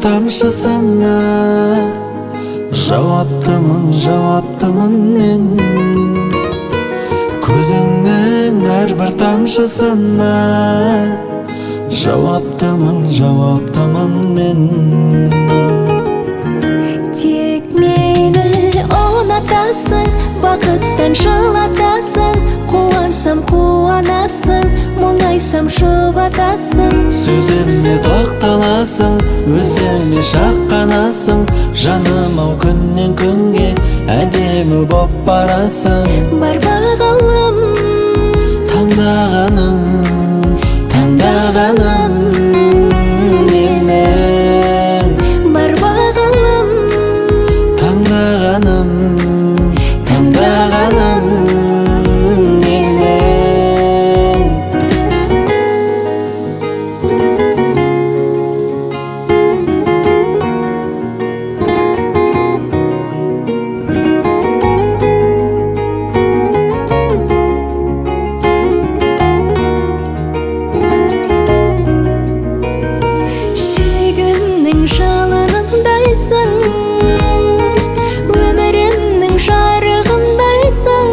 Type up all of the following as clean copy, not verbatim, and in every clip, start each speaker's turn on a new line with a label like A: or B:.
A: тамшысына жауаптымын мен. Көзіңнің әрбір тамшысына жауаптымын мен.
B: Тек мені ұнатасың, бақыттан жылатасың. Қуансам қуанасың, мұңайсам жұбатасың.
A: Сөзіме тоқталасың, өзіме шаққанасың. Жаным ау, күннен күнге әдемі боп барасың.
B: Бар бағалым,
A: Таңдағаным менің.
B: бар бағалым,
A: Таңдағаным менің.
B: жүрегімнің жалынындайсың, өмірімнің жарығындайсың.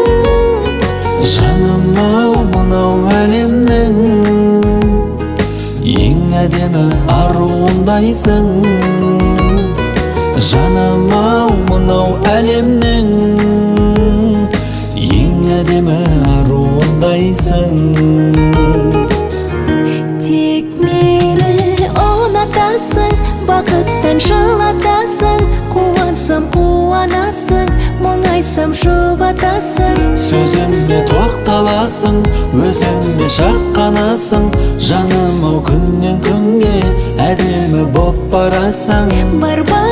A: Жаным ау, мынау әлемнің ең әдемі аруындайсың. Жаным ау, мынау әлемнің ең әдемі аруындайсың.
B: Тек мені ұнатасың, бақыттан жылатасың. Қуансам қуанасың, мұңайсам жұбатасың.
A: Сөзіме тоқталасың, өзіме шаққанасың. Жаным ау, күннен күнге әдемі боп барасың.
B: Бар